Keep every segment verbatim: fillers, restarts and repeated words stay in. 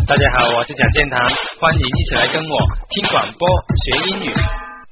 大家好，我是蒋建堂，欢迎一起来跟我听广播学英语。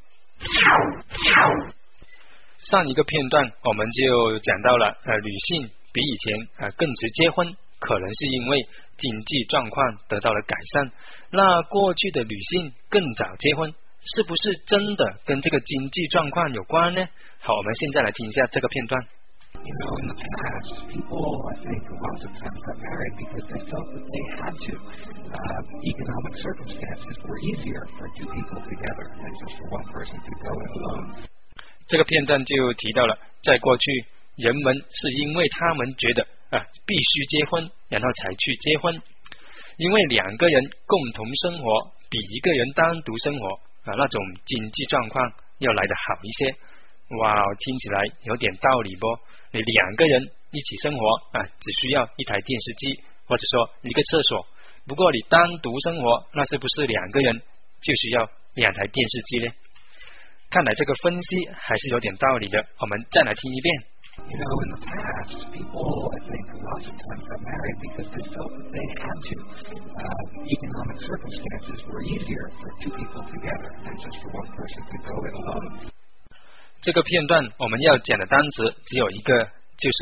上一个片段我们就讲到了，呃，女性比以前呃更迟结婚，可能是因为经济状况得到了改善。那过去的女性更早结婚，是不是真的跟这个经济状况有关呢？好，我们现在来听一下这个片段。 You know, in the past, people, I think, lots of times got married because they felt that they had to. Uh, economic circumstances were easier for two people together than just for one person to go it alone. 这个片段就提到了，在过去，人们是因为他们觉得啊必须结婚，然后才去结婚，因为两个人共同生活比一个人单独生活啊那种经济状况要来得好一些。哇，听起来有点道理不？你两个人一起生活啊，只需要一台电视机，或者说一个厕所。不过你单独生活，那是不是两个人就需要两台电视机呢？看来这个分析还是有点道理的，我们再来听一遍。 You know, in the past, people, I think, lots of times got married because they felt that they had to. Uh, economic circumstances were easier for two people together than just for one person to go it alone. 这个片段我们要讲的单词只有一个，就是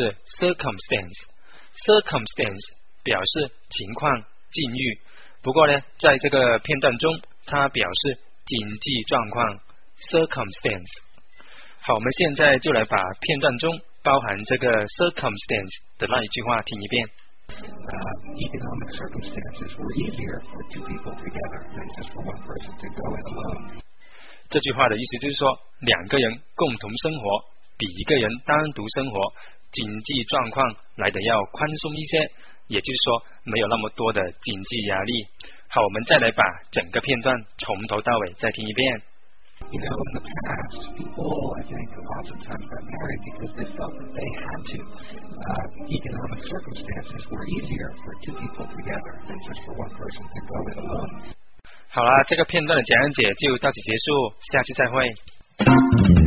circumstance。circumstance 表示情况、境遇。不过呢，在这个片段中，它表示经济状况 circumstance。好，我们现在就来把片段中包含这个 circumstance 的那一句话听一遍。 Uh, economic circumstances were easier for two people together than just for one person to go it alone. 这句话的意思就是说，两个人共同生活比一个人单独生活经济状况来得要宽松一些，也就是说没有那么多的经济压力。好，我们再来把整个片段从头到尾再听一遍。 You know, in the past, people, I think, lots of times got married because they felt that they had to. Uh, economic circumstances were easier for two people together than just for one person to go it alone. 好啦，这个片段的讲解就到此结束，下期再会。